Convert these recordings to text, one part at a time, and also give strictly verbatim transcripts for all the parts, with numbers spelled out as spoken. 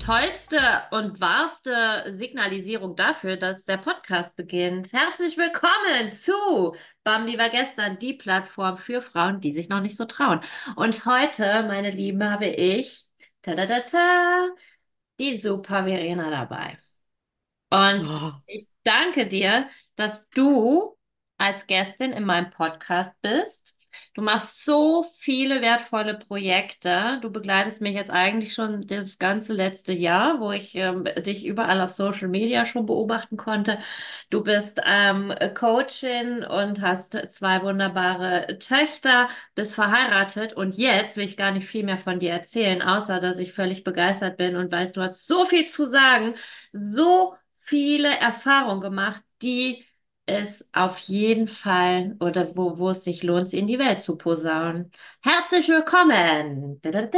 tollste und wahrste Signalisierung dafür, dass der Podcast beginnt. Herzlich willkommen zu Bambi war gestern, die Plattform für Frauen, die sich noch nicht so trauen. Und heute, meine Lieben, habe ich ta die super Verena dabei. Und Oh, ich danke dir, dass du als Gästin in meinem Podcast bist. Du machst so viele wertvolle Projekte. Du begleitest mich jetzt eigentlich schon das ganze letzte Jahr, wo ich ähm, dich überall auf Social Media schon beobachten konnte. Du bist ähm, Coachin und hast zwei wunderbare Töchter, bist verheiratet und jetzt will ich gar nicht viel mehr von dir erzählen, außer dass ich völlig begeistert bin und weiß, du hast so viel zu sagen, so viele Erfahrungen gemacht, die es auf jeden Fall oder wo, wo es sich lohnt, sie in die Welt zu posaunen. Herzlich willkommen! Da, da, da.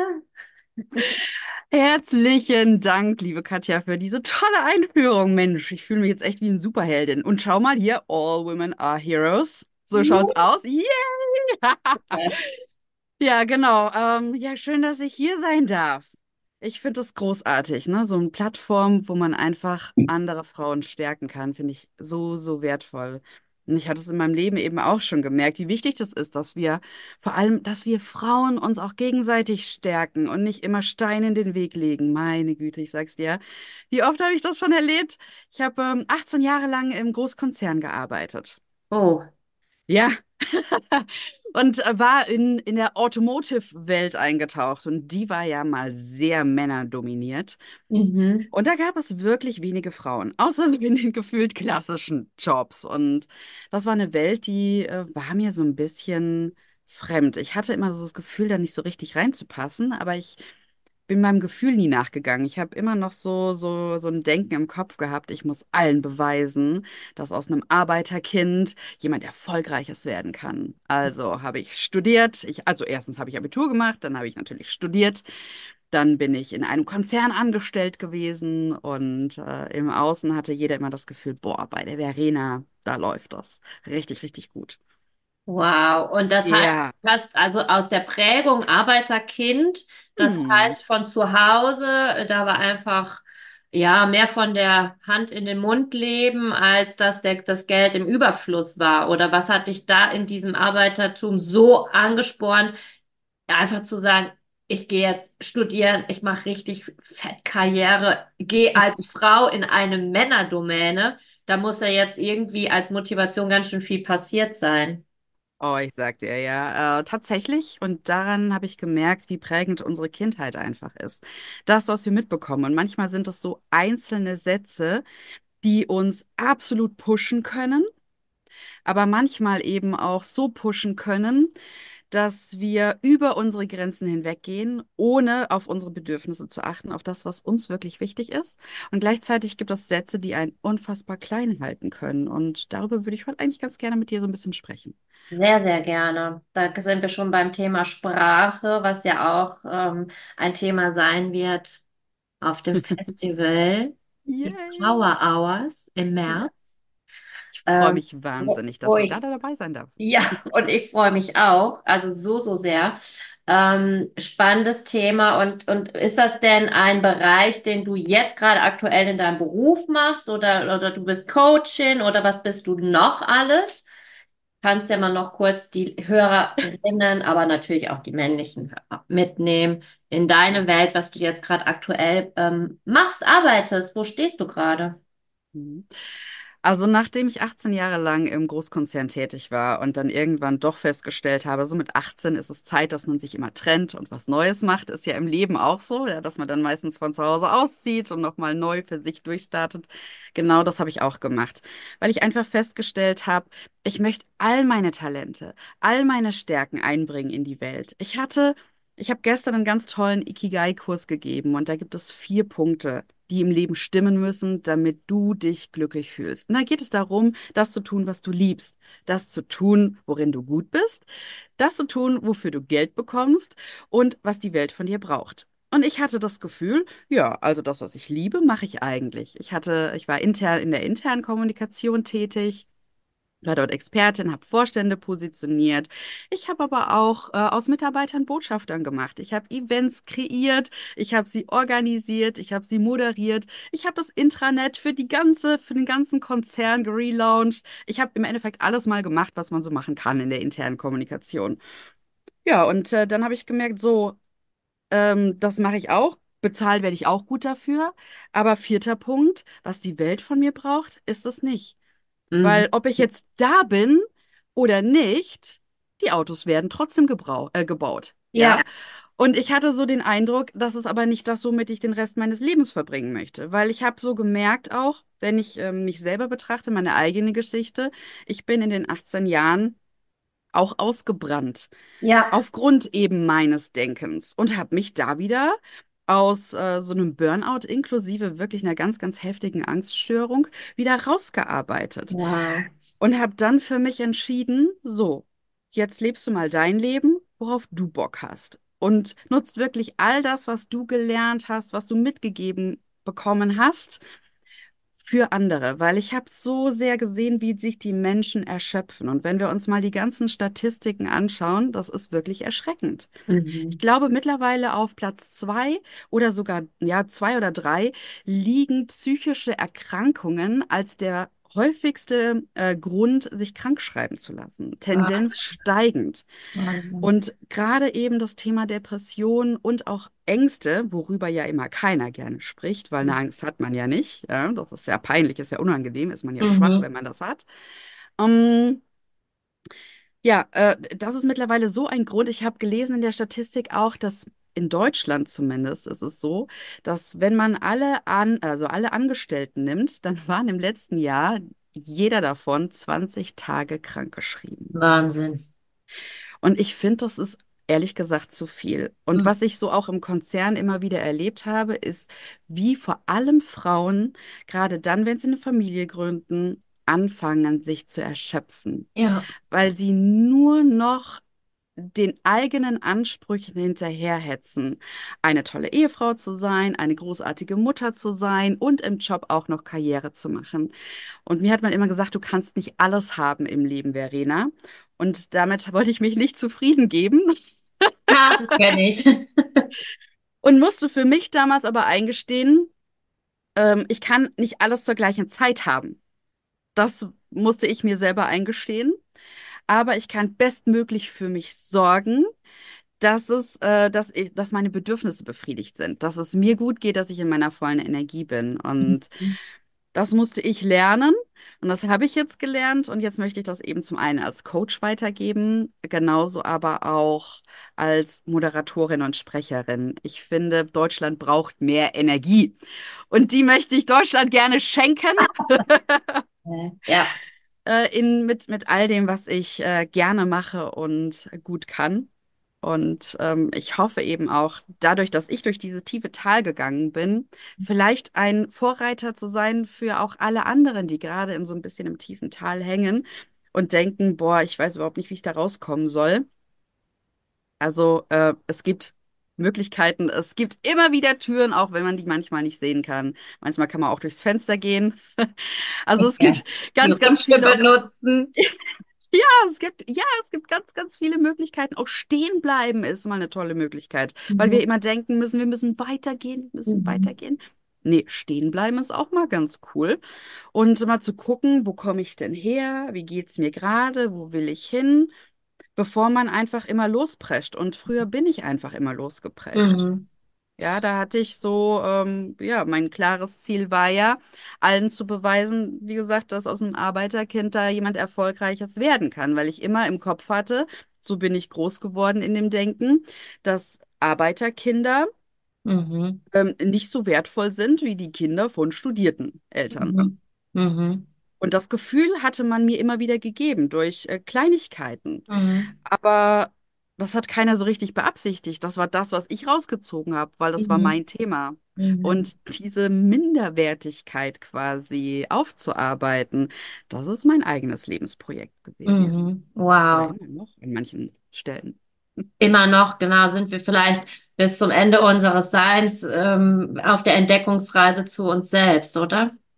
herzlichen Dank, liebe Katja, für diese tolle Einführung. Mensch, ich fühle mich jetzt echt wie eine Superheldin. Und schau mal hier, All Women are Heroes. So schaut's aus. Yay! Ja, genau. Ähm, ja, schön, dass ich hier sein darf. Ich finde das großartig, ne? So eine Plattform, wo man einfach andere Frauen stärken kann, finde ich so, so wertvoll. Und ich hatte es in meinem Leben eben auch schon gemerkt, wie wichtig das ist, dass wir, vor allem, dass wir Frauen uns auch gegenseitig stärken und nicht immer Steine in den Weg legen. Meine Güte, ich sag's dir. Wie oft habe ich das schon erlebt? Ich habe ähm, achtzehn Jahre lang im Großkonzern gearbeitet. Oh. Ja, und äh, war in, in der Automotive-Welt eingetaucht und die war ja mal sehr männerdominiert. Mhm. Und da gab es wirklich wenige Frauen, außer so in den gefühlt klassischen Jobs. Und das war eine Welt, die äh, war mir so ein bisschen fremd. Ich hatte immer so das Gefühl, da nicht so richtig reinzupassen, aber ich bin meinem Gefühl nie nachgegangen. Ich habe immer noch so, so, so ein Denken im Kopf gehabt, ich muss allen beweisen, dass aus einem Arbeiterkind jemand Erfolgreiches werden kann. Also habe ich studiert. Ich, also erstens habe ich Abitur gemacht, dann habe ich natürlich studiert. Dann bin ich in einem Konzern angestellt gewesen und äh, im Außen hatte jeder immer das Gefühl, boah, bei der Verena, da läuft das richtig, richtig gut. Wow. Und das heißt, Ja. du hast also aus der Prägung Arbeiterkind, das Hm. heißt von zu Hause, äh, da war einfach ja mehr von der Hand in den Mund leben, als dass der, das Geld im Überfluss war. Oder was hat dich da in diesem Arbeitertum so angespornt, einfach zu sagen, ich gehe jetzt studieren, ich mache richtig fett Karriere, gehe als Frau in eine Männerdomäne. Da muss ja jetzt irgendwie als Motivation ganz schön viel passiert sein. Oh, ich sag dir, ja, äh, tatsächlich. Und daran habe ich gemerkt, wie prägend unsere Kindheit einfach ist. Das, was wir mitbekommen. Und manchmal sind es so einzelne Sätze, die uns absolut pushen können, aber manchmal eben auch so pushen können, dass wir über unsere Grenzen hinweggehen, ohne auf unsere Bedürfnisse zu achten, auf das, was uns wirklich wichtig ist. Und gleichzeitig gibt es Sätze, die einen unfassbar klein halten können. Und darüber würde ich heute eigentlich ganz gerne mit dir so ein bisschen sprechen. Sehr, sehr gerne. Da sind wir schon beim Thema Sprache, was ja auch ähm, ein Thema sein wird auf dem Festival, die Yay! Power Hours im Ja. März. Ich freue Ähm, mich wo, wahnsinnig, wo dass ich da ich dabei sein darf. Ja, und ich freue mich auch, also so, so sehr. Ähm, spannendes Thema. Und, und ist das denn ein Bereich, den du jetzt gerade aktuell in deinem Beruf machst oder, oder du bist Coachin oder was bist du noch alles? Kannst ja mal noch kurz die Hörerinnen, aber natürlich auch die männlichen Hörer mitnehmen in deine Welt, was du jetzt gerade aktuell ähm, machst, arbeitest. Wo stehst du gerade? Mhm. Also nachdem ich achtzehn Jahre lang im Großkonzern tätig war und dann irgendwann doch festgestellt habe, so mit achtzehn ist es Zeit, dass man sich immer trennt und was Neues macht, ist ja im Leben auch so, ja, dass man dann meistens von zu Hause auszieht und nochmal neu für sich durchstartet. Genau das habe ich auch gemacht, weil ich einfach festgestellt habe, ich möchte all meine Talente, all meine Stärken einbringen in die Welt. Ich hatte, ich habe gestern einen ganz tollen Ikigai-Kurs gegeben und da gibt es vier Punkte, die im Leben stimmen müssen, damit du dich glücklich fühlst. Und da geht es darum, das zu tun, was du liebst, das zu tun, worin du gut bist, das zu tun, wofür du Geld bekommst und was die Welt von dir braucht. Und ich hatte das Gefühl, ja, also das, was ich liebe, mache ich eigentlich. Ich hatte, ich war intern in der internen Kommunikation tätig war dort Expertin, habe Vorstände positioniert. Ich habe aber auch äh, aus Mitarbeitern Botschaftern gemacht. Ich habe Events kreiert, ich habe sie organisiert, ich habe sie moderiert. Ich habe das Intranet für die ganze, für den ganzen Konzern gelauncht. Ich habe im Endeffekt alles mal gemacht, was man so machen kann in der internen Kommunikation. Ja, und äh, dann habe ich gemerkt, so, ähm, das mache ich auch. Bezahlt werde ich auch gut dafür. Aber vierter Punkt, was die Welt von mir braucht, ist es nicht. Mhm. Weil ob ich jetzt da bin oder nicht, die Autos werden trotzdem gebrau äh, gebaut. Ja, Ja. Und ich hatte so den Eindruck, das ist aber nicht das, womit ich den Rest meines Lebens verbringen möchte. Weil ich habe so gemerkt auch, wenn ich ähm, mich selber betrachte, meine eigene Geschichte, ich bin in den achtzehn Jahren auch ausgebrannt. ja. Aufgrund eben meines Denkens und habe mich da wieder aus äh, so einem Burnout inklusive wirklich einer ganz, ganz heftigen Angststörung wieder rausgearbeitet. Wow. Und habe dann für mich entschieden, so, jetzt lebst du mal dein Leben, worauf du Bock hast. Und nutzt wirklich all das, was du gelernt hast, was du mitgegeben bekommen hast, für andere, weil ich habe so sehr gesehen, wie sich die Menschen erschöpfen. Und wenn wir uns mal die ganzen Statistiken anschauen, das ist wirklich erschreckend. Ich Mhm. glaube, mittlerweile auf Platz zwei oder sogar, ja, zwei oder drei liegen psychische Erkrankungen als der häufigste äh, Grund, sich krank schreiben zu lassen. Wow. Tendenz steigend. Wahnsinn. Und gerade eben das Thema Depression und auch Ängste, worüber ja immer keiner gerne spricht, weil eine Angst hat man ja nicht. Ja, das ist ja peinlich, ist ja unangenehm, ist man ja schwach, Mhm. wenn man das hat. Ähm, ja, äh, das ist mittlerweile so ein Grund. Ich habe gelesen in der Statistik auch, dass in Deutschland zumindest ist es so, dass wenn man alle an, also alle Angestellten nimmt, dann waren im letzten Jahr jeder davon zwanzig Tage krankgeschrieben. Wahnsinn. Und ich finde, das ist ehrlich gesagt zu viel. Und Mhm. was ich so auch im Konzern immer wieder erlebt habe, ist, wie vor allem Frauen, gerade dann, wenn sie eine Familie gründen, anfangen, sich zu erschöpfen, Ja. weil sie nur noch den eigenen Ansprüchen hinterherhetzen, eine tolle Ehefrau zu sein, eine großartige Mutter zu sein und im Job auch noch Karriere zu machen. Und mir hat man immer gesagt, du kannst nicht alles haben im Leben, Verena. Und damit wollte ich mich nicht zufrieden geben Ja, das kenne ich. und musste für mich damals aber eingestehen, ähm, ich kann nicht alles zur gleichen Zeit haben. Das musste ich mir selber eingestehen. Aber ich kann bestmöglich für mich sorgen, dass es, äh, dass ich, dass meine Bedürfnisse befriedigt sind, dass es mir gut geht, dass ich in meiner vollen Energie bin. Und das musste ich lernen und das habe ich jetzt gelernt und jetzt möchte ich das eben zum einen als Coach weitergeben, genauso aber auch als Moderatorin und Sprecherin. Ich finde, Deutschland braucht mehr Energie und die möchte ich Deutschland gerne schenken, Äh, Ja. äh, in, mit, mit all dem, was ich äh, gerne mache und gut kann. Und ähm, ich hoffe eben auch, dadurch, dass ich durch diese tiefe Tal gegangen bin, vielleicht ein Vorreiter zu sein für auch alle anderen, die gerade in so ein bisschen im tiefen Tal hängen und denken, boah, ich weiß überhaupt nicht, wie ich da rauskommen soll. Also äh, es gibt Möglichkeiten, es gibt immer wieder Türen, auch wenn man die manchmal nicht sehen kann. Manchmal kann man auch durchs Fenster gehen. Also es Ja. gibt Die ganz, ganz Rutsche viele Optionen. benutzen. Ja, es gibt, ja, es gibt ganz, ganz viele Möglichkeiten. Auch stehen bleiben ist mal eine tolle Möglichkeit, weil wir Mhm. immer denken müssen, wir müssen weitergehen, wir müssen Mhm. weitergehen. Nee, stehen bleiben ist auch mal ganz cool. Und mal zu gucken, wo komme ich denn her? Wie geht's mir gerade? Wo will ich hin? Bevor man einfach immer losprescht. Und früher bin ich einfach immer losgeprescht. Mhm. Ja, da hatte ich so, ähm, ja, mein klares Ziel war ja, allen zu beweisen, wie gesagt, dass aus einem Arbeiterkind da jemand Erfolgreiches werden kann, weil ich immer im Kopf hatte, so bin ich groß geworden in dem Denken, dass Arbeiterkinder Mhm. ähm, nicht so wertvoll sind wie die Kinder von studierten Eltern. Mhm. Mhm. Und das Gefühl hatte man mir immer wieder gegeben durch äh, Kleinigkeiten. Mhm. Aber das hat keiner so richtig beabsichtigt. Das war das, was ich rausgezogen habe, weil das war Mhm. mein Thema. Mhm. Und diese Minderwertigkeit quasi aufzuarbeiten, das ist mein eigenes Lebensprojekt gewesen. Mhm. Oder Wow. immer noch an manchen Stellen. Immer noch, genau, sind wir vielleicht bis zum Ende unseres Seins ähm, auf der Entdeckungsreise zu uns selbst, oder?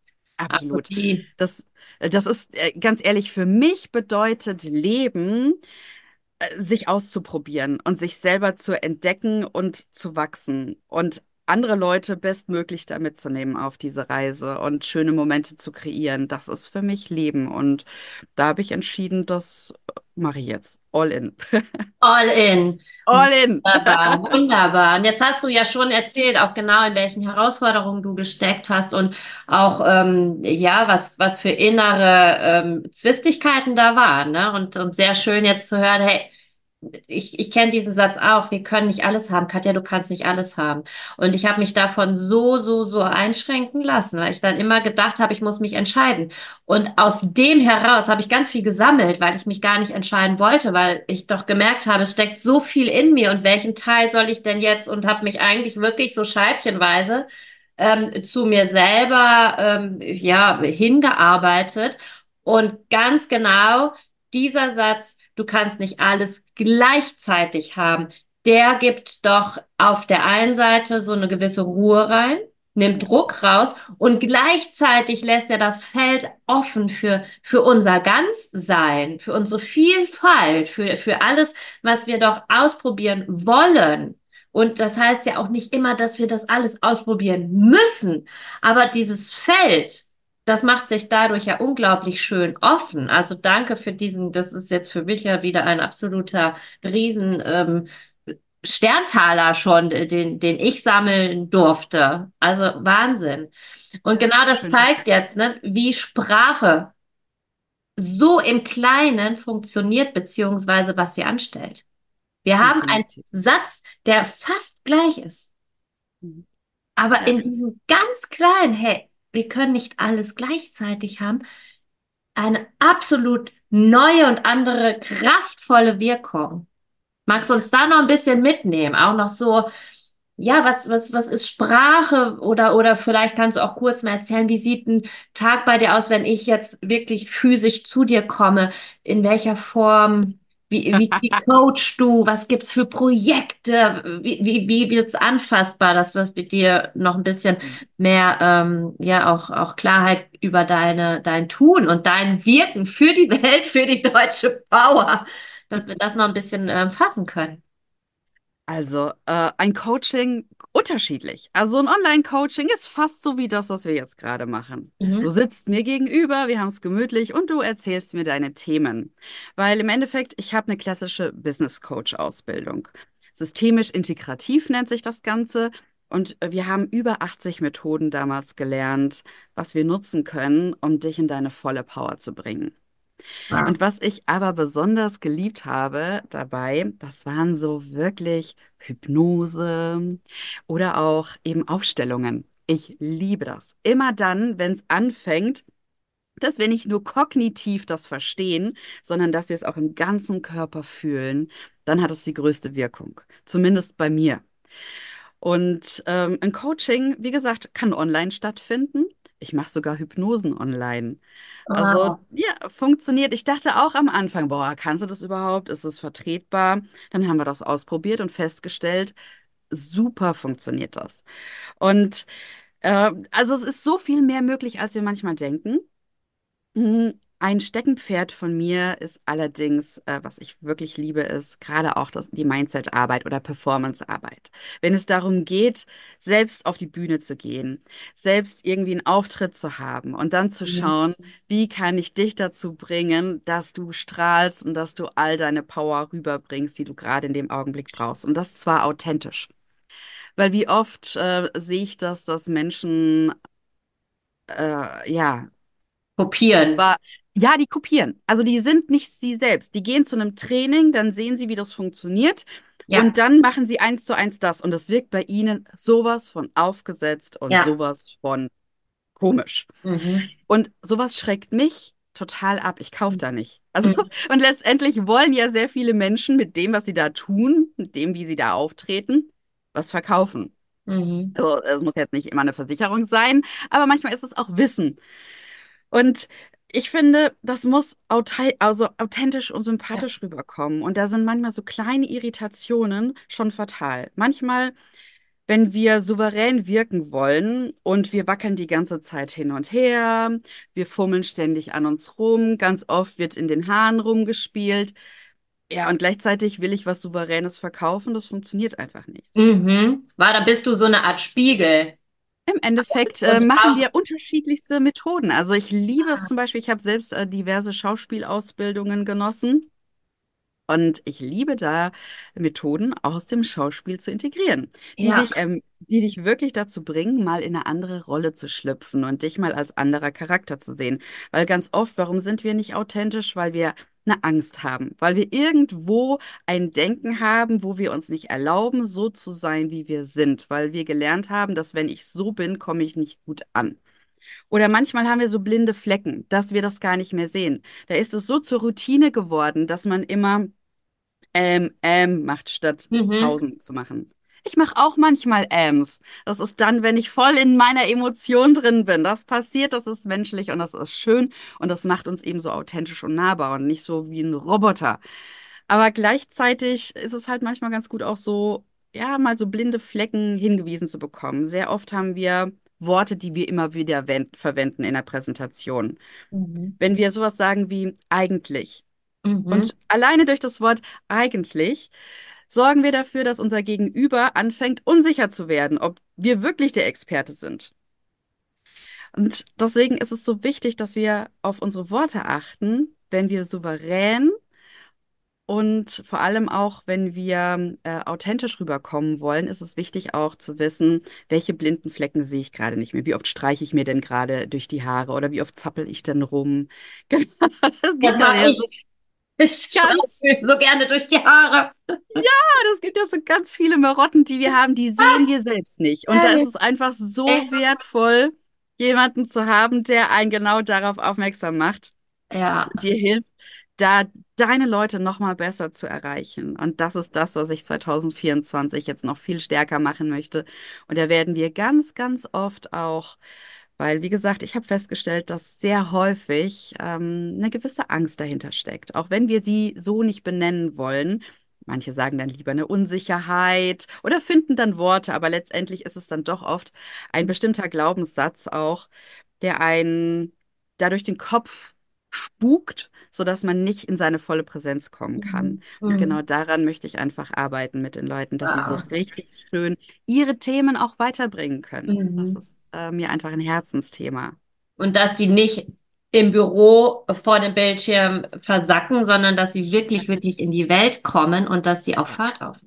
Also absolut. die, Das, das ist äh, ganz ehrlich, für mich bedeutet Leben, äh, sich auszuprobieren und sich selber zu entdecken und zu wachsen und andere Leute bestmöglich da mitzunehmen auf diese Reise und schöne Momente zu kreieren. Das ist für mich Leben. Und da habe ich entschieden, das mache ich jetzt. All in. all in. All in. Wunderbar, wunderbar. Und jetzt hast du ja schon erzählt, auch genau in welchen Herausforderungen du gesteckt hast und auch, ähm, ja, was, was für innere, ähm, Zwistigkeiten da waren, ne? Und, und sehr schön jetzt zu hören, hey, ich, ich kenne diesen Satz auch, wir können nicht alles haben. Katja, du kannst nicht alles haben. Und ich habe mich davon so, so, so einschränken lassen, weil ich dann immer gedacht habe, ich muss mich entscheiden. Und aus dem heraus habe ich ganz viel gesammelt, weil ich mich gar nicht entscheiden wollte, weil ich doch gemerkt habe, es steckt so viel in mir und welchen Teil soll ich denn jetzt und habe mich eigentlich wirklich so scheibchenweise ähm, zu mir selber ähm, ja hingearbeitet und ganz genau dieser Satz, du kannst nicht alles gleichzeitig haben, der gibt doch auf der einen Seite so eine gewisse Ruhe rein, nimmt Ja, Druck raus und gleichzeitig lässt er das Feld offen für, für unser Ganzsein, für unsere Vielfalt, für, für alles, was wir doch ausprobieren wollen. Und das heißt ja auch nicht immer, dass wir das alles ausprobieren müssen, aber dieses Feld, das macht sich dadurch ja unglaublich schön offen. Also danke für diesen, das ist jetzt für mich ja wieder ein absoluter Riesen, ähm, Sterntaler schon, den, den ich sammeln durfte. Also Wahnsinn. Und ja, genau das schön zu zeigt jetzt, ne, wie Sprache so im Kleinen funktioniert, beziehungsweise was sie anstellt. Wir haben einen definitiv. Satz, der fast gleich ist. Mhm. Aber Ja. in diesem ganz kleinen, hey, wir können nicht alles gleichzeitig haben, eine absolut neue und andere kraftvolle Wirkung. Magst du uns da noch ein bisschen mitnehmen? Auch noch so, ja, was, was, was ist Sprache? Oder, oder vielleicht kannst du auch kurz mal erzählen, wie sieht ein Tag bei dir aus, wenn ich jetzt wirklich physisch zu dir komme? In welcher Form? Wie, wie, wie coachst du? Was gibt's für Projekte? Wie, wie, wie wird's anfassbar, dass das mit dir noch ein bisschen mehr, ähm, ja, auch, auch Klarheit über deine, dein Tun und dein Wirken für die Welt, für die deutsche Power, dass wir das noch ein bisschen, ähm, fassen können. Also, äh, ein Coaching unterschiedlich. Also ein Online-Coaching ist fast so wie das, was wir jetzt gerade machen. Du Mhm. sitzt mir gegenüber, wir haben es gemütlich und du erzählst mir deine Themen. Weil im Endeffekt, ich habe eine klassische Business-Coach-Ausbildung. Systemisch integrativ nennt sich das Ganze. Und äh, wir haben über achtzig Methoden damals gelernt, was wir nutzen können, um dich in deine volle Power zu bringen. Ja. Und was ich aber besonders geliebt habe dabei, das waren so wirklich Hypnose oder auch eben Aufstellungen. Ich liebe das. Immer dann, wenn es anfängt, dass wir nicht nur kognitiv das verstehen, sondern dass wir es auch im ganzen Körper fühlen, dann hat es die größte Wirkung. Zumindest bei mir. Und ähm, ein Coaching, wie gesagt, kann online stattfinden. Ich mache sogar Hypnosen online. Also, Wow. ja, funktioniert. Ich dachte auch am Anfang, boah, kannst du das überhaupt? Ist es vertretbar? Dann haben wir das ausprobiert und festgestellt, super funktioniert das. Und äh, also es ist so viel mehr möglich, als wir manchmal denken. Mm, Ein Steckenpferd von mir ist allerdings, äh, was ich wirklich liebe, ist gerade auch das, die Mindset-Arbeit oder Performance-Arbeit. Wenn es darum geht, selbst auf die Bühne zu gehen, selbst irgendwie einen Auftritt zu haben und dann zu Mhm. schauen, wie kann ich dich dazu bringen, dass du strahlst und dass du all deine Power rüberbringst, die du gerade in dem Augenblick brauchst. Und das zwar authentisch. Weil wie oft äh, sehe ich das, dass Menschen äh, ja Kopieren. zwar, ja, die kopieren. Also die sind nicht sie selbst. Die gehen zu einem Training, dann sehen sie, wie das funktioniert und Ja, dann machen sie eins zu eins das. Und das wirkt bei ihnen sowas von aufgesetzt und ja. sowas von komisch. Mhm. Und sowas schreckt mich total ab. Ich kaufe da nicht. Also, Mhm. und letztendlich wollen ja sehr viele Menschen mit dem, was sie da tun, mit dem, wie sie da auftreten, was verkaufen. Mhm. Also, es muss jetzt nicht immer eine Versicherung sein, aber manchmal ist es auch Wissen. Und ich finde, das muss authei- also authentisch und Ja. sympathisch rüberkommen. Und da sind manchmal so kleine Irritationen schon fatal. Manchmal Wenn wir souverän wirken wollen und wir wackeln die ganze Zeit hin und her, wir fummeln ständig an uns rum, ganz oft wird in den Haaren rumgespielt. Ja, und gleichzeitig will ich was Souveränes verkaufen, das funktioniert einfach nicht. Mhm. War, da bist du so eine Art Spiegel. Im Endeffekt äh, Und machen auch, wir unterschiedlichste Methoden. Also ich liebe es zum Beispiel, ich habe selbst äh, diverse Schauspielausbildungen genossen. Und ich liebe da Methoden aus dem Schauspiel zu integrieren, die ja. dich, ähm, die dich wirklich dazu bringen, mal in eine andere Rolle zu schlüpfen und dich mal als anderer Charakter zu sehen. Weil ganz oft, warum sind wir nicht authentisch? Weil wir eine Angst haben, weil wir irgendwo ein Denken haben, wo wir uns nicht erlauben, so zu sein, wie wir sind, weil wir gelernt haben, dass wenn ich so bin, komme ich nicht gut an. Oder manchmal haben wir so blinde Flecken, dass wir das gar nicht mehr sehen. Da ist es so zur Routine geworden, dass man immer ähm, ähm macht, statt Mhm. Pausen zu machen. Ich mache auch manchmal Äms. Das ist dann, wenn ich voll in meiner Emotion drin bin. Das passiert, das ist menschlich und das ist schön und das macht uns eben so authentisch und nahbar und nicht so wie ein Roboter. Aber gleichzeitig ist es halt manchmal ganz gut auch so, ja, mal so blinde Flecken hingewiesen zu bekommen. Sehr oft haben wir Worte, die wir immer wieder wen- verwenden in der Präsentation. Mhm. Wenn wir sowas sagen wie eigentlich. Mhm. Und alleine durch das Wort eigentlich sorgen wir dafür, dass unser Gegenüber anfängt, unsicher zu werden, ob wir wirklich der Experte sind. Und deswegen ist es so wichtig, dass wir auf unsere Worte achten, wenn wir souverän und vor allem auch, wenn wir äh, authentisch rüberkommen wollen, ist es wichtig auch zu wissen, welche blinden Flecken sehe ich gerade nicht mehr. Wie oft streiche ich mir denn gerade durch die Haare oder wie oft zappel ich denn rum? Genau. Es Das gibt da mache ja so ich. Ich streiche ganz mir so gerne durch die Haare. Es gibt ja so ganz viele Marotten, die wir haben, die sehen wir selbst nicht. Und da ist Hey. es einfach so Echt? wertvoll, jemanden zu haben, der einen genau darauf aufmerksam macht, Ja. dir hilft, da deine Leute noch mal besser zu erreichen. Und das ist das, was ich zwanzig vierundzwanzig jetzt noch viel stärker machen möchte. Und da werden wir ganz, ganz oft auch, weil, wie gesagt, ich habe festgestellt, dass sehr häufig ähm, eine gewisse Angst dahinter steckt, auch wenn wir sie so nicht benennen wollen. Manche sagen dann lieber eine Unsicherheit oder finden dann Worte, aber letztendlich ist es dann doch oft ein bestimmter Glaubenssatz auch, der einen dadurch den Kopf spukt, sodass man nicht in seine volle Präsenz kommen kann. Mhm. Und Mhm. genau daran möchte ich einfach arbeiten mit den Leuten, dass sie so Wow. richtig schön ihre Themen auch weiterbringen können. Das Mhm. ist äh, mir einfach ein Herzensthema. Und dass die nicht im Büro vor dem Bildschirm versacken, sondern dass sie wirklich, wirklich in die Welt kommen und dass sie auch Ja. Fahrt aufnehmen.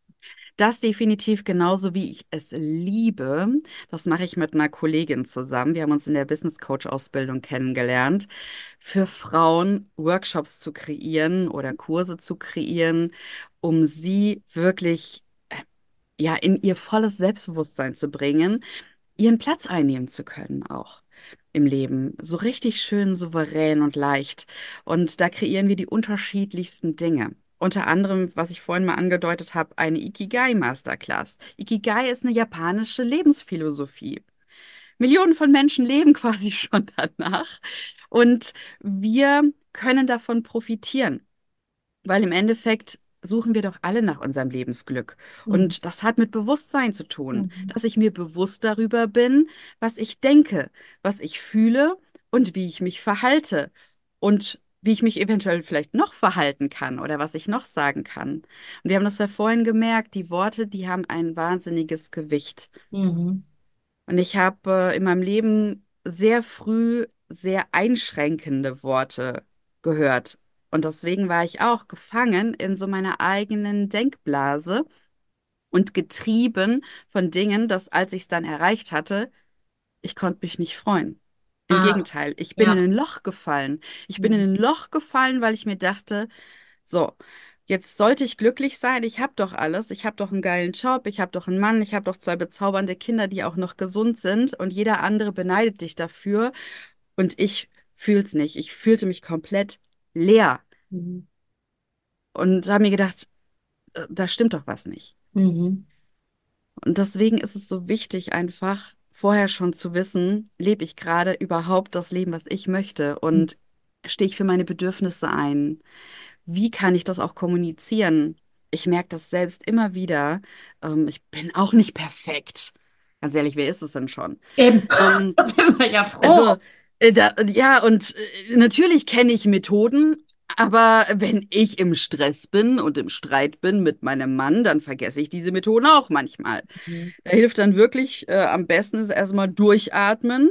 Das definitiv genauso wie ich es liebe. Das mache ich mit einer Kollegin zusammen. Wir haben uns in der Business Coach Ausbildung kennengelernt, für Frauen Workshops zu kreieren oder Kurse zu kreieren, um sie wirklich ja in ihr volles Selbstbewusstsein zu bringen, ihren Platz einnehmen zu können auch im Leben. So richtig schön souverän und leicht. Und da kreieren wir die unterschiedlichsten Dinge. Unter anderem, was ich vorhin mal angedeutet habe, eine Ikigai Masterclass. Ikigai ist eine japanische Lebensphilosophie. Millionen von Menschen leben quasi schon danach. Und wir können davon profitieren. Weil im Endeffekt suchen wir doch alle nach unserem Lebensglück. Mhm. Und das hat mit Bewusstsein zu tun, Mhm. dass ich mir bewusst darüber bin, was ich denke, was ich fühle und wie ich mich verhalte und wie ich mich eventuell vielleicht noch verhalten kann oder was ich noch sagen kann. Und wir haben das ja vorhin gemerkt, die Worte, die haben ein wahnsinniges Gewicht. Mhm. Und ich habe äh, in meinem Leben sehr früh sehr einschränkende Worte gehört. Und deswegen war ich auch gefangen in so meiner eigenen Denkblase und getrieben von Dingen, dass als ich es dann erreicht hatte, ich konnte mich nicht freuen. Im Ah, Gegenteil, ich bin in ja. ein Loch gefallen. Ich bin in Mhm. ein Loch gefallen, weil ich mir dachte, so, jetzt sollte ich glücklich sein. Ich habe doch alles. Ich habe doch einen geilen Job. Ich habe doch einen Mann. Ich habe doch zwei bezaubernde Kinder, die auch noch gesund sind. Und jeder andere beneidet dich dafür. Und ich fühle es nicht. Ich fühlte mich komplett leer Mhm. und habe mir gedacht, äh, da stimmt doch was nicht. Mhm. Und deswegen ist es so wichtig, einfach vorher schon zu wissen, lebe ich gerade überhaupt das Leben, was ich möchte? Mhm. Und stehe ich für meine Bedürfnisse ein? Wie kann ich das auch kommunizieren? ich merke das selbst immer wieder. Ähm, ich bin auch nicht perfekt. Ganz ehrlich, wer ist es denn schon? Eben, Ähm, da sind wir ja froh. also, äh, da, ja, und äh, natürlich kenne ich Methoden, aber wenn ich im Stress bin und im Streit bin mit meinem Mann, dann vergesse ich diese Methoden auch manchmal. Mhm. Da hilft dann wirklich äh, am besten ist erstmal durchatmen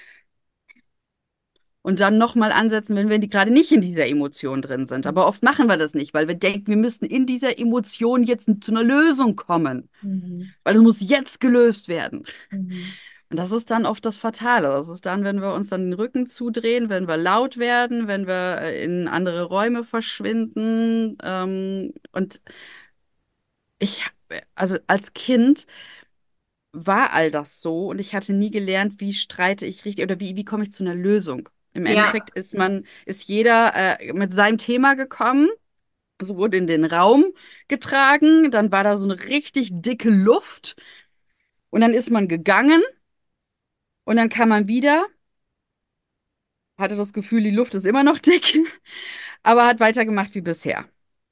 und dann nochmal ansetzen, wenn wir die gerade nicht in dieser Emotion drin sind. Aber oft machen wir das nicht, weil wir denken, wir müssten in dieser Emotion jetzt zu einer Lösung kommen, Mhm. weil es muss jetzt gelöst werden. Mhm. Und das ist dann oft das Fatale. Das ist dann, wenn wir uns dann den Rücken zudrehen, wenn wir laut werden, wenn wir äh, in andere Räume verschwinden. Ähm, und ich, also als Kind war all das so und ich hatte nie gelernt, wie streite ich richtig oder wie, wie komme ich zu einer Lösung. Im Ja. Endeffekt ist man, ist jeder äh, mit seinem Thema gekommen, es wurde in den Raum getragen, dann war da so eine richtig dicke Luft und dann ist man gegangen und dann kam man wieder, hatte das Gefühl, die Luft ist immer noch dick, aber hat weitergemacht wie bisher.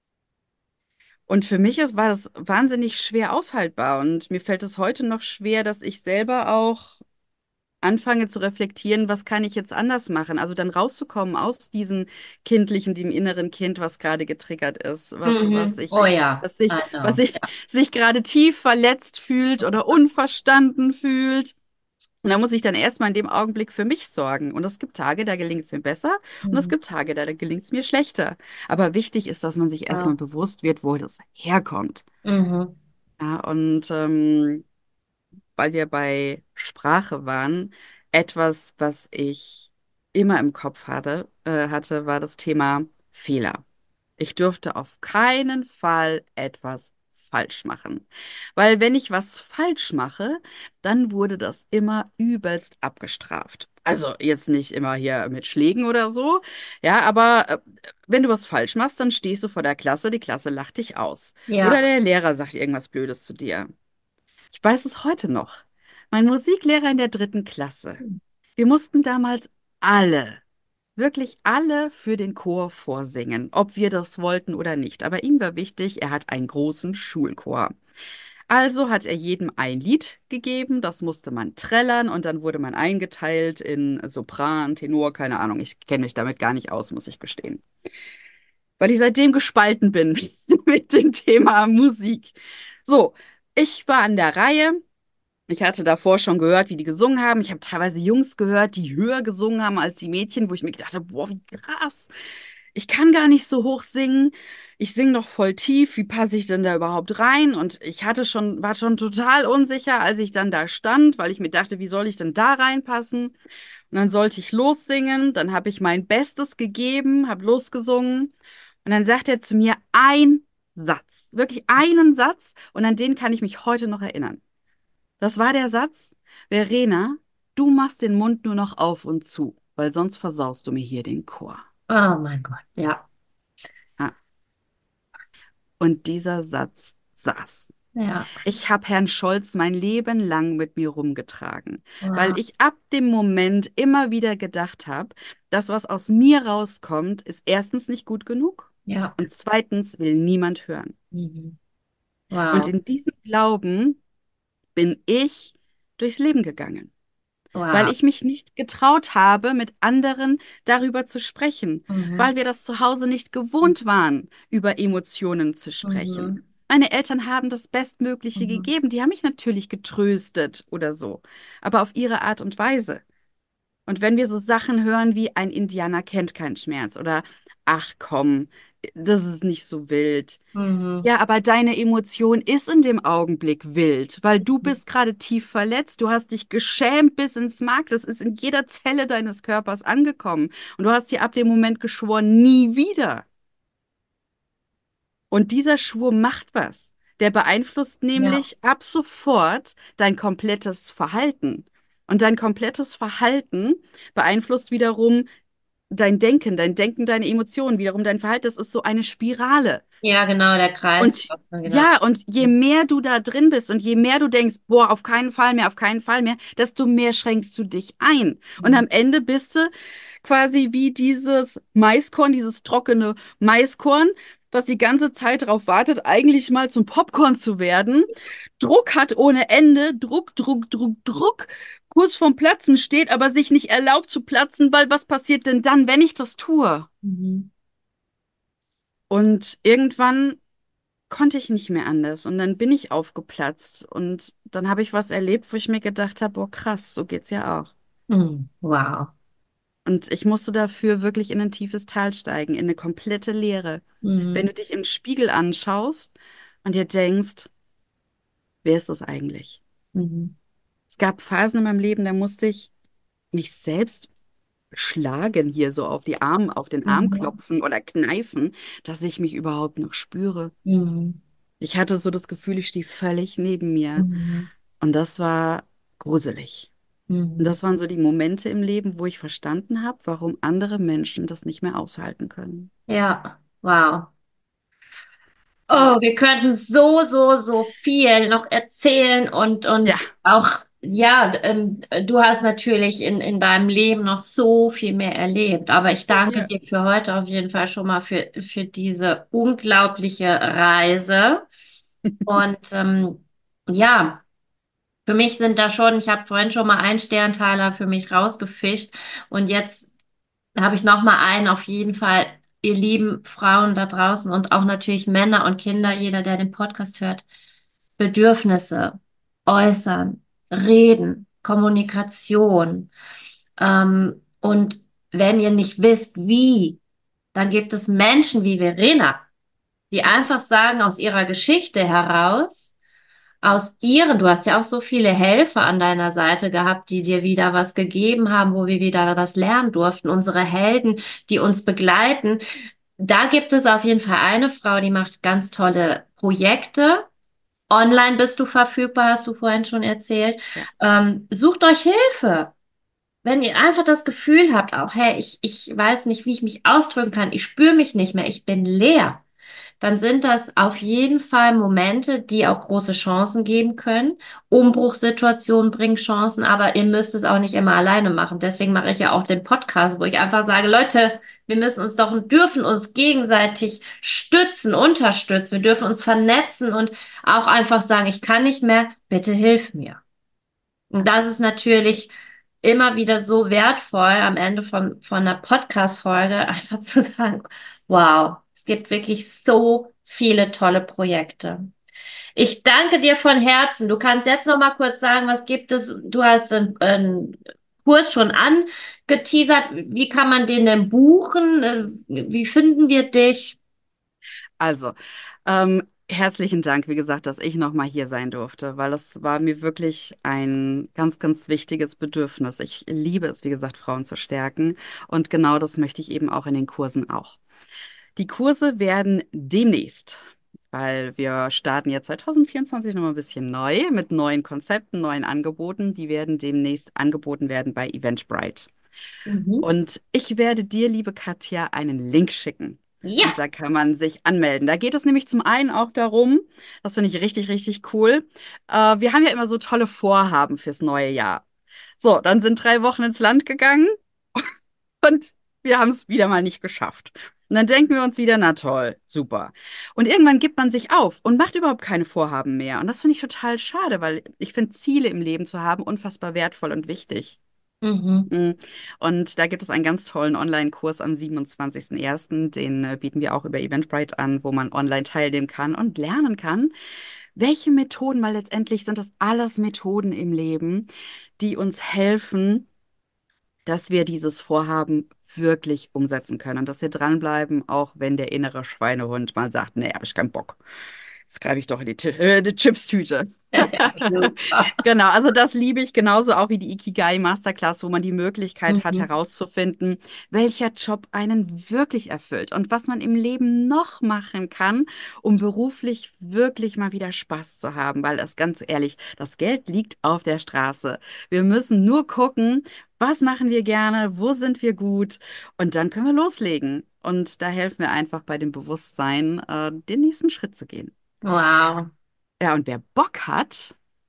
Und für mich ist, war das wahnsinnig schwer aushaltbar und mir fällt es heute noch schwer, dass ich selber auch anfange zu reflektieren, was kann ich jetzt anders machen? Also dann rauszukommen aus diesem kindlichen, dem inneren Kind, was gerade getriggert ist, was, was Mhm. sich, Oh ja, was sich, I was know. sich, sich gerade tief verletzt fühlt oder unverstanden fühlt. Und da muss ich dann erstmal in dem Augenblick für mich sorgen. Und es gibt Tage, da gelingt es mir besser und es Mhm. gibt Tage, da gelingt es mir schlechter. Aber wichtig ist, dass man sich erstmal Ja. bewusst wird, wo das herkommt. Mhm. Ja, und ähm, weil wir bei Sprache waren, etwas, was ich immer im Kopf hatte, äh, hatte, war das Thema Fehler. Ich durfte auf keinen Fall etwas falsch machen. Weil wenn ich was falsch mache, dann wurde das immer übelst abgestraft. Also jetzt nicht immer hier mit Schlägen oder so, ja, aber äh, wenn du was falsch machst, dann stehst du vor der Klasse, die Klasse lacht dich aus. Oder Ja. der Lehrer sagt irgendwas Blödes zu dir. Ich weiß es heute noch. Mein Musiklehrer in der dritten Klasse. Wir mussten damals alle, wirklich alle für den Chor vorsingen, ob wir das wollten oder nicht. Aber ihm war wichtig, er hat einen großen Schulchor. Also hat er jedem ein Lied gegeben, das musste man trällern und dann wurde man eingeteilt in Sopran, Tenor, keine Ahnung. Ich kenne mich damit gar nicht aus, muss ich gestehen. Weil ich seitdem gespalten bin mit dem Thema Musik. So, ich war an der Reihe. Ich hatte davor schon gehört, wie die gesungen haben. Ich habe teilweise Jungs gehört, die höher gesungen haben als die Mädchen, wo ich mir gedacht habe, boah, wie krass. Ich kann gar nicht so hoch singen. Ich singe doch voll tief. Wie passe ich denn da überhaupt rein? Und ich hatte schon, war schon total unsicher, als ich dann da stand, weil ich mir dachte, wie soll ich denn da reinpassen? Und dann sollte ich lossingen. Dann habe ich mein Bestes gegeben, habe losgesungen. Und dann sagt er zu mir ein Satz, wirklich einen Satz. Und an den kann ich mich heute noch erinnern. Das war der Satz: Verena, du machst den Mund nur noch auf und zu, weil sonst versaust du mir hier den Chor. Oh mein Gott. Ja. Ah, und dieser Satz saß. Ja. Ich habe Herrn Scholz mein Leben lang mit mir rumgetragen, weil Wow. ich ab dem Moment immer wieder gedacht habe, das, was aus mir rauskommt, ist erstens nicht gut genug Ja. und zweitens will niemand hören. Mhm. Und Wow. in diesem Glauben bin ich durchs Leben gegangen, weil Wow. ich mich nicht getraut habe, mit anderen darüber zu sprechen, Mhm. weil wir das zu Hause nicht gewohnt waren, über Emotionen zu sprechen. Mhm. Meine Eltern haben das Bestmögliche Mhm. gegeben. Die haben mich natürlich getröstet oder so, aber auf ihre Art und Weise. Und wenn wir so Sachen hören wie ein Indianer kennt keinen Schmerz oder ach komm, das ist nicht so wild. Mhm. Ja, aber deine Emotion ist in dem Augenblick wild, weil du bist gerade tief verletzt, du hast dich geschämt bis ins Mark, das ist in jeder Zelle deines Körpers angekommen und du hast dir ab dem Moment geschworen, nie wieder. Und dieser Schwur macht was. Der beeinflusst Ja. nämlich ab sofort dein komplettes Verhalten. Und dein komplettes Verhalten beeinflusst wiederum dein Denken, dein Denken, deine Emotionen, wiederum dein Verhalten. Das ist so eine Spirale. Ja, genau, der Kreis. Und Genau. ja, und je mehr du da drin bist und je mehr du denkst, boah, auf keinen Fall mehr, auf keinen Fall mehr, desto mehr schränkst du dich ein. Und Mhm. am Ende bist du quasi wie dieses Maiskorn, dieses trockene Maiskorn. was die ganze Zeit darauf wartet, eigentlich mal zum Popcorn zu werden, Druck hat ohne Ende, Druck, Druck, Druck, Druck, kurz vorm Platzen steht, aber sich nicht erlaubt zu platzen, weil was passiert denn dann, wenn ich das tue? Mhm. Und irgendwann konnte ich nicht mehr anders und dann bin ich aufgeplatzt und dann habe ich was erlebt, wo ich mir gedacht habe, oh krass, so geht's ja auch. Mhm. Wow. Und ich musste dafür wirklich in ein tiefes Tal steigen, in eine komplette Leere. Wenn Mhm. du dich im Spiegel anschaust und dir denkst, wer ist das eigentlich? Mhm. Es gab Phasen in meinem Leben, da musste ich mich selbst schlagen, hier so auf die Arm, auf den Arm Mhm. klopfen oder kneifen, dass ich mich überhaupt noch spüre. Mhm. Ich hatte so das Gefühl, ich stehe völlig neben mir. Mhm. Und das war gruselig. Und Mhm. das waren so die Momente im Leben, wo ich verstanden habe, warum andere Menschen das nicht mehr aushalten können. Ja, wow. Ja. Oh, wir könnten so, so, so viel noch erzählen und, Ja, und auch, ja, ähm, du hast natürlich in, in deinem Leben noch so viel mehr erlebt. Aber ich danke ja. dir für heute auf jeden Fall schon mal für, für diese unglaubliche Reise. Und ähm, ja, für mich sind da schon, ich habe vorhin schon mal einen Sternteiler für mich rausgefischt und jetzt habe ich noch mal einen auf jeden Fall, ihr lieben Frauen da draußen und auch natürlich Männer und Kinder, jeder, der den Podcast hört, Bedürfnisse äußern, reden, Kommunikation. Ähm, und wenn ihr nicht wisst, wie, dann gibt es Menschen wie Verena, die einfach sagen aus ihrer Geschichte heraus, aus ihren, du hast ja auch so viele Helfer an deiner Seite gehabt, die dir wieder was gegeben haben, wo wir wieder was lernen durften. Unsere Helden, die uns begleiten. Da gibt es auf jeden Fall eine Frau, die macht ganz tolle Projekte. Online bist du verfügbar, hast du vorhin schon erzählt. Ja. Ähm, sucht euch Hilfe. Wenn ihr einfach das Gefühl habt, auch, hey, ich, ich weiß nicht, wie ich mich ausdrücken kann, ich spüre mich nicht mehr, ich bin leer, dann sind das auf jeden Fall Momente, die auch große Chancen geben können. Umbruchssituationen bringen Chancen, aber ihr müsst es auch nicht immer alleine machen. Deswegen mache ich ja auch den Podcast, wo ich einfach sage, Leute, wir müssen uns doch und dürfen uns gegenseitig stützen, unterstützen. Wir dürfen uns vernetzen und auch einfach sagen, ich kann nicht mehr, bitte hilf mir. Und das ist natürlich immer wieder so wertvoll am Ende von, von einer Podcast-Folge, einfach zu sagen, wow, es gibt wirklich so viele tolle Projekte. Ich danke dir von Herzen. Du kannst jetzt noch mal kurz sagen, was gibt es? Du hast einen, einen Kurs schon angeteasert. Wie kann man den denn buchen? Äh, Wie finden wir dich? Also, ähm, herzlichen Dank, wie gesagt, dass ich nochmal hier sein durfte, weil das war mir wirklich ein ganz, ganz wichtiges Bedürfnis. Ich liebe es, wie gesagt, Frauen zu stärken und genau das möchte ich eben auch in den Kursen auch. Die Kurse werden demnächst, weil wir starten jetzt zwanzig vierundzwanzig nochmal ein bisschen neu mit neuen Konzepten, neuen Angeboten. Die werden demnächst angeboten werden bei Eventbrite. Mhm. Und ich werde dir, liebe Katja, einen Link schicken. Und Ja. da kann man sich anmelden. Da geht es nämlich zum einen auch darum, das finde ich richtig, richtig cool. Äh, wir haben ja immer so tolle Vorhaben fürs neue Jahr. So, dann sind drei Wochen ins Land gegangen und wir haben es wieder mal nicht geschafft. Und dann denken wir uns wieder, na toll, super. Und irgendwann gibt man sich auf und macht überhaupt keine Vorhaben mehr. Und das finde ich total schade, weil ich finde, Ziele im Leben zu haben unfassbar wertvoll und wichtig. Mhm. Mm. Und da gibt es einen ganz tollen Online-Kurs am siebenundzwanzigsten ersten. Den äh, bieten wir auch über Eventbrite an, wo man online teilnehmen kann und lernen kann, welche Methoden, weil letztendlich sind das alles Methoden im Leben, die uns helfen, dass wir dieses Vorhaben wirklich umsetzen können und dass wir dranbleiben, auch wenn der innere Schweinehund mal sagt, nee, hab ich keinen Bock. Jetzt greife ich doch in die, Ti- äh, die Chipstüte. Super. Genau, also das liebe ich genauso auch wie die Ikigai Masterclass, wo man die Möglichkeit hat Mhm. herauszufinden, welcher Job einen wirklich erfüllt und was man im Leben noch machen kann, um beruflich wirklich mal wieder Spaß zu haben, weil das ganz ehrlich, das Geld liegt auf der Straße. Wir müssen nur gucken, was machen wir gerne, wo sind wir gut und dann können wir loslegen. Und da helfen wir einfach bei dem Bewusstsein, äh, den nächsten Schritt zu gehen. Wow. Ja, und wer Bock hat,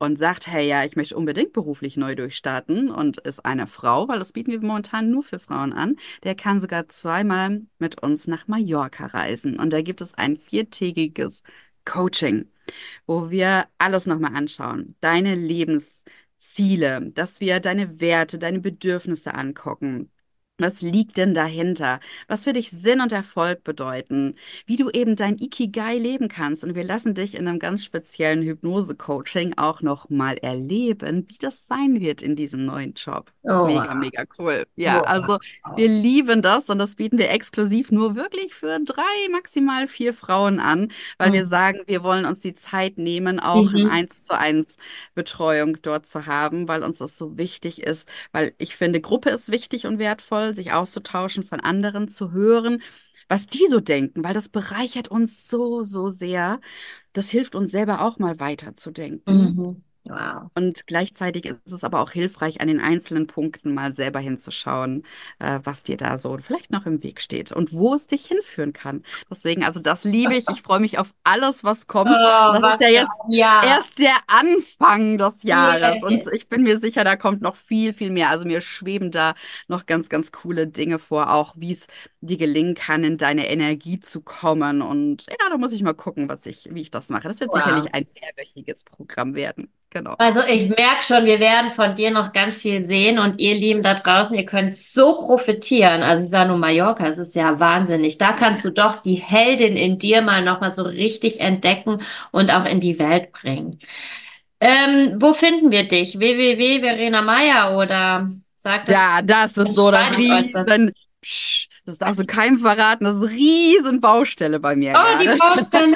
und sagt, hey, ja, ich möchte unbedingt beruflich neu durchstarten und ist eine Frau, weil das bieten wir momentan nur für Frauen an, der kann sogar zweimal mit uns nach Mallorca reisen. Und da gibt es ein viertägiges Coaching, wo wir alles nochmal anschauen. Deine Lebensziele, dass wir deine Werte, deine Bedürfnisse angucken. Was liegt denn dahinter? Was für dich Sinn und Erfolg bedeuten? Wie du eben dein Ikigai leben kannst. Und wir lassen dich in einem ganz speziellen Hypnose-Coaching auch nochmal erleben, wie das sein wird in diesem neuen Job. Oh, Mega, wow. mega cool. Ja, also wir Wow. lieben das und das bieten wir exklusiv nur wirklich für drei, maximal vier Frauen an, weil wir Mhm. sagen, wir wollen uns die Zeit nehmen, auch ein Mhm. Eins zu eins Betreuung dort zu haben, weil uns das so wichtig ist, weil ich finde, Gruppe ist wichtig und wertvoll, sich auszutauschen, von anderen zu hören, was die so denken, weil das bereichert uns so, so sehr. Das hilft uns selber auch mal weiterzudenken. Mhm. Wow. Und gleichzeitig ist es aber auch hilfreich, an den einzelnen Punkten mal selber hinzuschauen, äh, was dir da so vielleicht noch im Weg steht und wo es dich hinführen kann. Deswegen, also das liebe ich. Ich freue mich auf alles, was kommt. Und Oh, das ist was ja für jetzt ein Jahr. erst der Anfang des Jahres. Und Yeah. ich bin mir sicher, da kommt noch viel, viel mehr. Also mir schweben da noch ganz, ganz coole Dinge vor, auch wie es dir gelingen kann, in deine Energie zu kommen. Und ja, da muss ich mal gucken, was ich, wie ich das mache. Das wird Wow. sicherlich ein mehrwöchiges Programm werden. Genau. Also ich merke schon, wir werden von dir noch ganz viel sehen und ihr Lieben da draußen, ihr könnt so profitieren. Also ich sage nur Mallorca, es ist ja wahnsinnig. Da kannst du doch die Heldin in dir mal nochmal so richtig entdecken und auch in die Welt bringen. Ähm, wo finden wir dich? w w w Punkt Verena Meier oder sagt das, Ja, das ist dann so das schreibe ich euch das. Riesen. Psch, das darfst du keinem verraten. Das ist eine riesen Baustelle bei mir Oh, die gerade. Baustelle.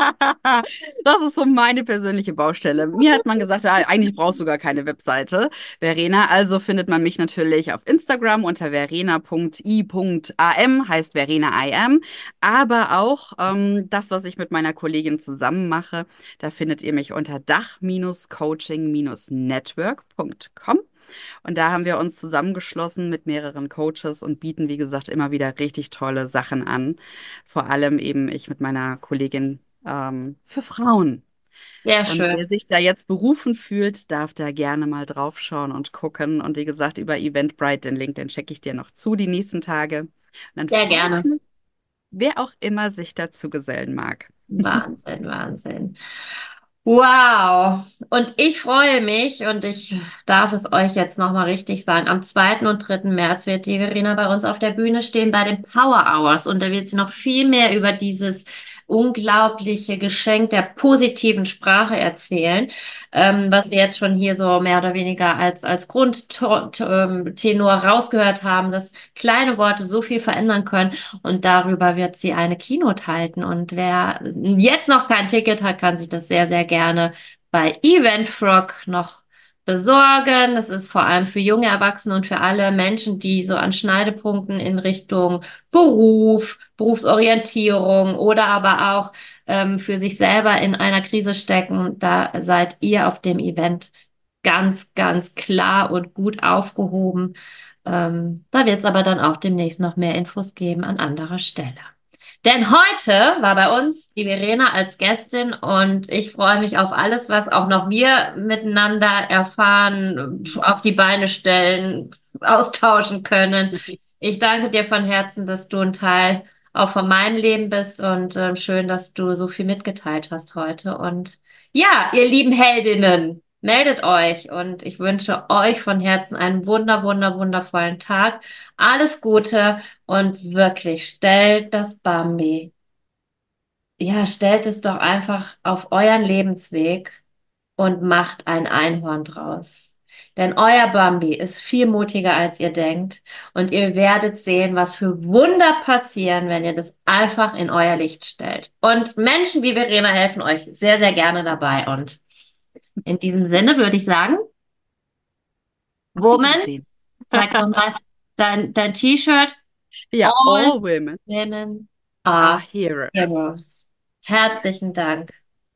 Das ist so meine persönliche Baustelle. Mir hat man gesagt, ah, eigentlich brauchst du gar keine Webseite, Verena. Also findet man mich natürlich auf Instagram unter verena punkt i punkt am, heißt Verena I am. Aber auch ähm, das, was ich mit meiner Kollegin zusammen mache, da findet ihr mich unter dach-coaching-network punkt com. Und da haben wir uns zusammengeschlossen mit mehreren Coaches und bieten, wie gesagt, immer wieder richtig tolle Sachen an. Vor allem eben ich mit meiner Kollegin ähm, für Frauen. Sehr Und schön. wer sich da jetzt berufen fühlt, darf da gerne mal draufschauen und gucken. Und wie gesagt, über Eventbrite, den Link, den checke ich dir noch zu die nächsten Tage. Und dann Sehr freue ich gerne. mich, wer auch immer sich dazu gesellen mag. Wahnsinn, Wahnsinn. Wow. Und ich freue mich und ich darf es euch jetzt nochmal richtig sagen. Am zweiten und dritten März wird die Verena bei uns auf der Bühne stehen bei den Power Hours und da wird sie noch viel mehr über dieses unglaubliche Geschenk der positiven Sprache erzählen, ähm, was wir jetzt schon hier so mehr oder weniger als, als Grundtenor rausgehört haben, dass kleine Worte so viel verändern können. Und darüber wird sie eine Keynote halten. Und wer jetzt noch kein Ticket hat, kann sich das sehr, sehr gerne bei Eventfrog noch besorgen. Das ist vor allem für junge Erwachsene und für alle Menschen, die so an Schneidepunkten in Richtung Beruf, Berufsorientierung oder aber auch ähm, für sich selber in einer Krise stecken. Da seid ihr auf dem Event ganz, ganz klar und gut aufgehoben. Ähm, da wird es aber dann auch demnächst noch mehr Infos geben an anderer Stelle. Denn heute war bei uns die Verena als Gästin und ich freue mich auf alles, was auch noch wir miteinander erfahren, auf die Beine stellen, austauschen können. Ich danke dir von Herzen, dass du ein Teil auch von meinem Leben bist und ähm, schön, dass du so viel mitgeteilt hast heute. Und ja, ihr lieben Heldinnen, meldet euch und ich wünsche euch von Herzen einen wunder, wunder, wundervollen Tag. Alles Gute. Und wirklich, stellt das Bambi, ja, stellt es doch einfach auf euren Lebensweg und macht ein Einhorn draus. Denn euer Bambi ist viel mutiger, als ihr denkt. Und ihr werdet sehen, was für Wunder passieren, wenn ihr das einfach in euer Licht stellt. Und Menschen wie Verena helfen euch sehr, sehr gerne dabei. Und in diesem Sinne würde ich sagen, Auf Woman, Wiedersehen. zeig doch mal dein, dein T-Shirt. Ja, All all women women are are heroes. heroes. Herzlichen Dank.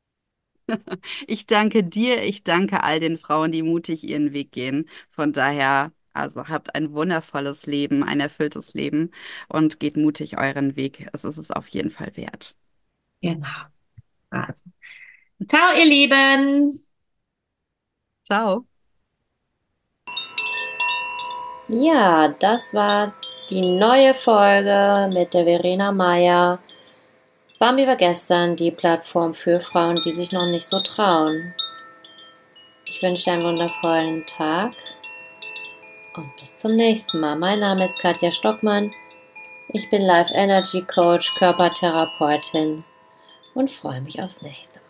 Ich danke dir, ich danke all den Frauen, die mutig ihren Weg gehen. Von daher, also habt ein wundervolles Leben, ein erfülltes Leben und geht mutig euren Weg. Es ist es auf jeden Fall wert. Genau. Also. Ciao, ihr Lieben. Ciao. Ja, das war die neue Folge mit der Verena Meier. Bambi war gestern die Plattform für Frauen, die sich noch nicht so trauen. Ich wünsche dir einen wundervollen Tag und bis zum nächsten Mal. Mein Name ist Katja Stockmann. Ich bin Life Energy Coach, Körpertherapeutin und freue mich aufs nächste Mal.